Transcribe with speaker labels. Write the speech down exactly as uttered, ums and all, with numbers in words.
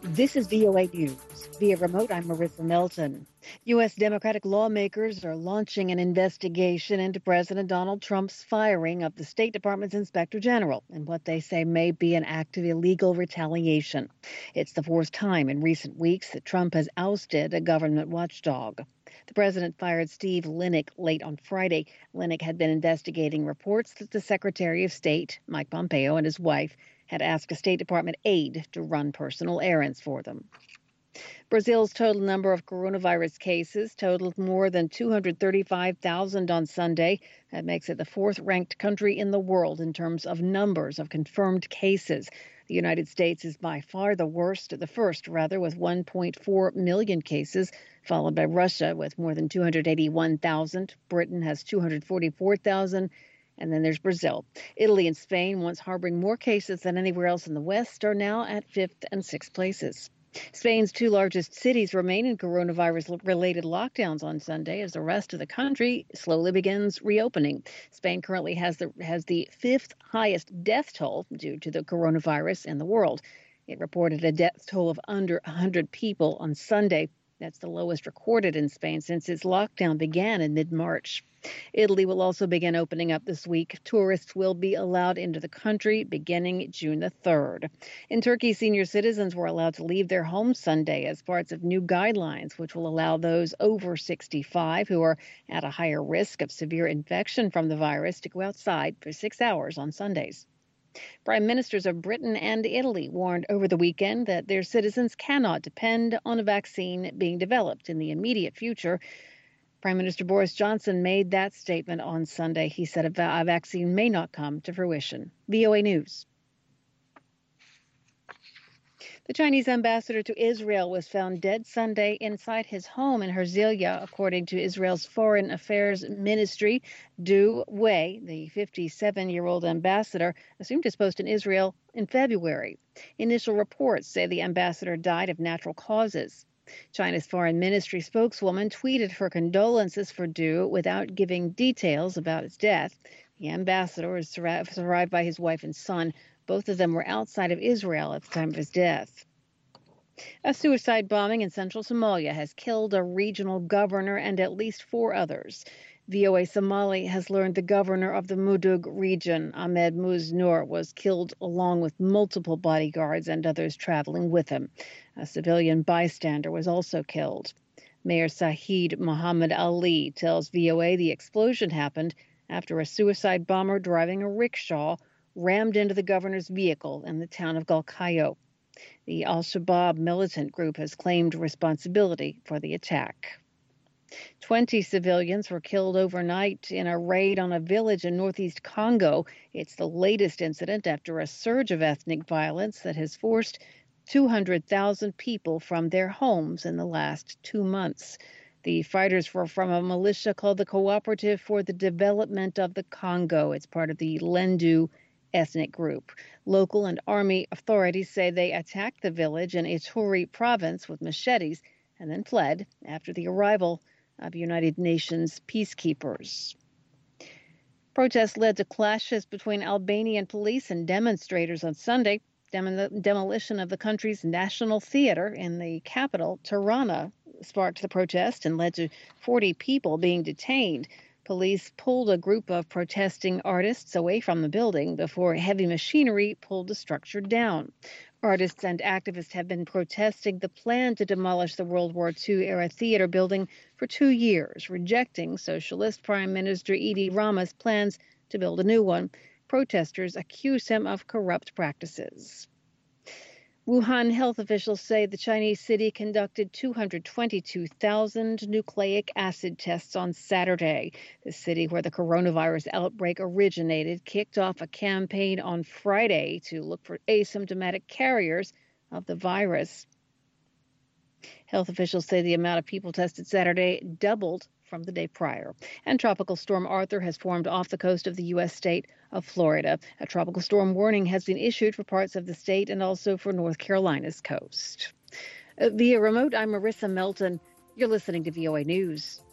Speaker 1: This is V O A News. Via remote, I'm Marissa Melton. U S Democratic lawmakers are launching an investigation into President Donald Trump's firing of the State Department's Inspector General in what they say may be an act of illegal retaliation. It's the fourth time in recent weeks that Trump has ousted a government watchdog. The president fired Steve Linick late on Friday. Linick had been investigating reports that the Secretary of State, Mike Pompeo, and his wife had asked a State Department aide to run personal errands for them. Brazil's total number of coronavirus cases totaled more than two hundred thirty-five thousand on Sunday. That makes it the fourth-ranked country in the world in terms of numbers of confirmed cases. The United States is by far the worst, the first, rather, with one point four million cases, followed by Russia with more than two hundred eighty-one thousand. Britain has two hundred forty-four thousand. And then there's Brazil. Italy and Spain, once harboring more cases than anywhere else in the West, are now at fifth and sixth places. Spain's two largest cities remain in coronavirus-related lockdowns on Sunday as the rest of the country slowly begins reopening. Spain currently has the has the fifth highest death toll due to the coronavirus in the world. It reported a death toll of under one hundred people on Sunday. That's the lowest recorded in Spain since its lockdown began in mid-March. Italy will also begin opening up this week. Tourists will be allowed into the country beginning June the third. In Turkey, senior citizens were allowed to leave their homes Sunday as parts of new guidelines, which will allow those over sixty-five who are at a higher risk of severe infection from the virus to go outside for six hours on Sundays. Prime ministers of Britain and Italy warned over the weekend that their citizens cannot depend on a vaccine being developed in the immediate future. Prime Minister Boris Johnson made that statement on Sunday. He said a, va- a vaccine may not come to fruition. V O A News. The Chinese ambassador to Israel was found dead Sunday inside his home in Herzliya, according to Israel's Foreign Affairs Ministry. Du Wei, the fifty-seven-year-old ambassador, assumed his post in Israel in February. Initial reports say the ambassador died of natural causes. China's foreign ministry spokeswoman tweeted her condolences for Du without giving details about his death. The ambassador is survived by his wife and son. Both of them were outside of Israel at the time of his death. A suicide bombing in central Somalia has killed a regional governor and at least four others. V O A Somali has learned the governor of the Mudug region, Ahmed Muznur, was killed along with multiple bodyguards and others traveling with him. A civilian bystander was also killed. Mayor Sahid Muhammad Ali tells V O A the explosion happened after a suicide bomber driving a rickshaw rammed into the governor's vehicle in the town of Galkayo. The Al-Shabaab militant group has claimed responsibility for the attack. Twenty civilians were killed overnight in a raid on a village in northeast Congo. It's the latest incident after a surge of ethnic violence that has forced two hundred thousand people from their homes in the last two months. The fighters were from a militia called the Cooperative for the Development of the Congo. It's part of the Lendu ethnic group. Local and army authorities say they attacked the village in Ituri province with machetes and then fled after the arrival of United Nations peacekeepers. Protests led to clashes between Albanian police and demonstrators on Sunday. Dem- demolition of the country's national theater in the capital, Tirana, sparked the protest and led to forty people being detained. Police pulled a group of protesting artists away from the building before heavy machinery pulled the structure down. Artists and activists have been protesting the plan to demolish the World War Two-era theater building for two years, rejecting Socialist Prime Minister Edi Rama's plans to build a new one. Protesters accuse him of corrupt practices. Wuhan health officials say the Chinese city conducted two hundred twenty-two thousand nucleic acid tests on Saturday. The city where the coronavirus outbreak originated kicked off a campaign on Friday to look for asymptomatic carriers of the virus. Health officials say the amount of people tested Saturday doubled from the day prior. And Tropical Storm Arthur has formed off the coast of the U S state of Florida. A tropical storm warning has been issued for parts of the state and also for North Carolina's coast. Uh, via remote, I'm Marissa Melton. You're listening to V O A News.